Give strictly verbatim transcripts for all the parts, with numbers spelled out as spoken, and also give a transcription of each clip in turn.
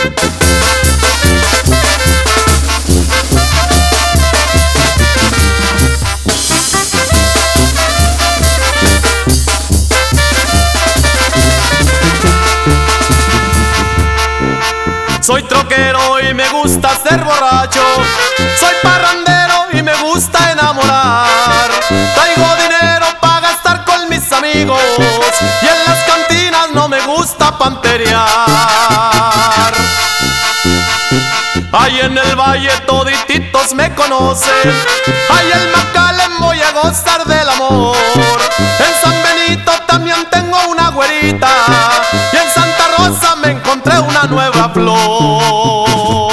Soy troquero y me gusta ser borracho. Soy parrandero y me gusta enamorar. Traigo dinero para gastar con mis amigos y en las cantinas no me gusta panterear. Ahí en el valle todititos me conocen. Ahí el Macalén voy a gozar del amor. En San Benito también tengo una güerita y en Santa Rosa me encontré una nueva flor.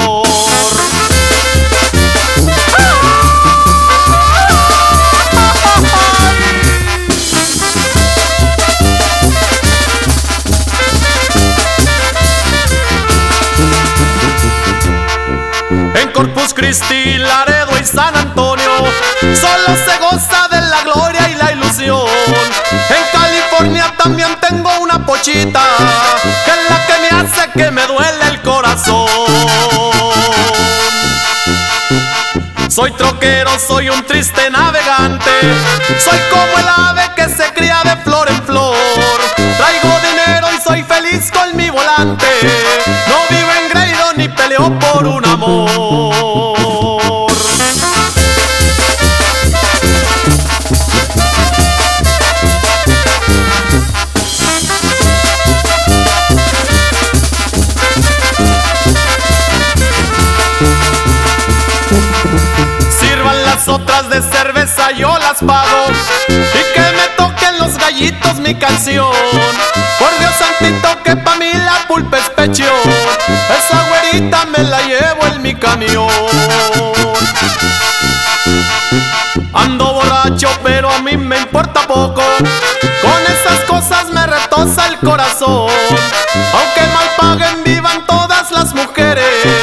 En Corpus Christi, Laredo y San Antonio solo se goza de la gloria y la ilusión. En California también tengo una pochita que es la que me hace que me duele el corazón. Soy troquero, soy un triste navegante. Soy como el ave que se cría de flor en flor. Traigo dinero y soy feliz con mi volante. No vivo engreído ni peleo por un amor. Sirvan las otras de cerveza, yo las pago. Y que me toquen los gallitos mi canción. Por Dios santito que pa' mí la pulpa es pecho. Esa güerita me la llevo en mi camión. Ando borracho pero a mí me importa poco. Con esas cosas me retosa el corazón. Aunque mal paguen vivan todas las mujeres.